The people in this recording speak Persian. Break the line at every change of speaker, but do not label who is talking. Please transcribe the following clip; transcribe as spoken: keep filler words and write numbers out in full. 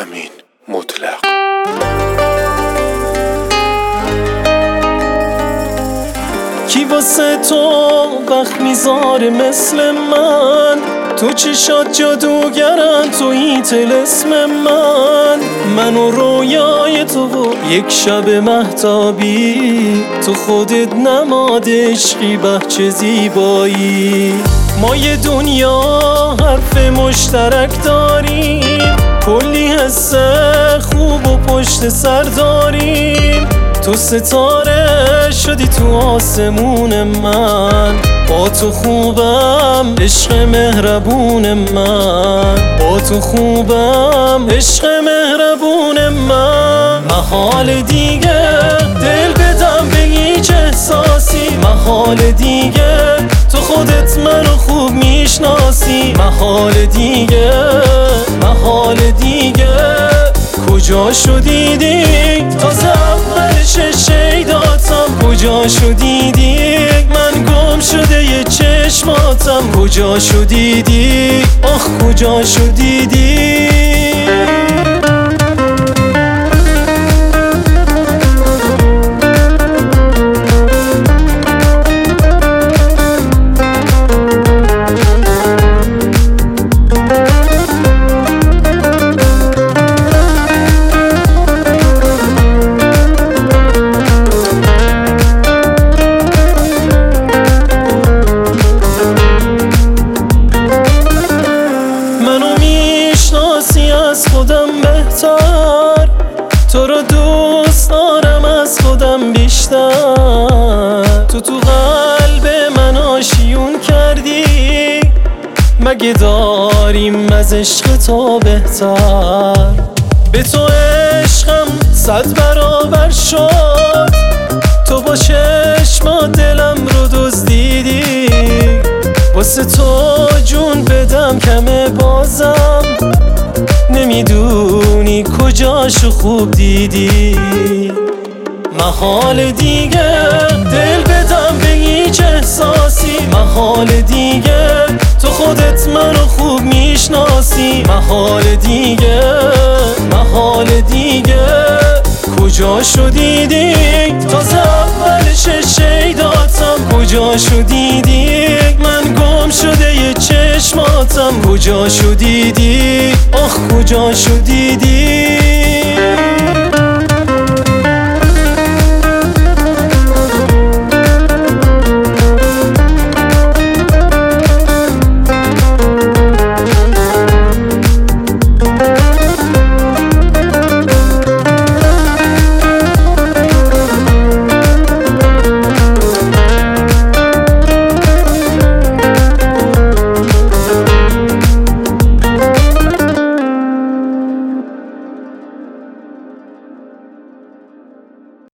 امین مطلق.
کی واسه تو وقت میذاره مثل من؟ تو چشات جادوگرن، تویی طلسم من. من و رویای تو و یک شب مهتابی، تو خودت نماد عشقی بچه زیبایی. ما یه دنیا حرف مشترک داریم، کلی حس خوب و پشت سر داریم. تو ستاره شدی تو آسمون من، با تو خوبم عشق مهربون من. با تو خوبم عشق مهربون من. محال دیگه دل بدم به هیچ احساسی، محال دیگه تو خودت منو خوب میشناسی. محال دیگه محال دیگه کجا شدیدی تازه اولش شیداتم؟ کجا شدیدی من گم شده یه چشماتم؟ کجا شدیدی آخ کجا شدیدی؟ از خودم بهتر، تو رو دوست دارم از خودم بیشتر. تو تو قلب من آشیون کردی، مگه داریم از عشق تو بهتر؟ به تو عشقم صد برابر شد، تو با چشمات دلم رو دزدیدی. واسه تو جون بدم کمه بازم، نمیدونی کجاشو خوب دیدی. محال دیگه دل بدم به هیچ احساسی، محال دیگه تو خودت منو خوب میشناسی. محال دیگه محال دیگه کجا شدیدی تازه اولش شیداتم؟ کجا شدیدی من گم شده یه چشماتم؟ کجا شدیدی آخ کجا شدیدی؟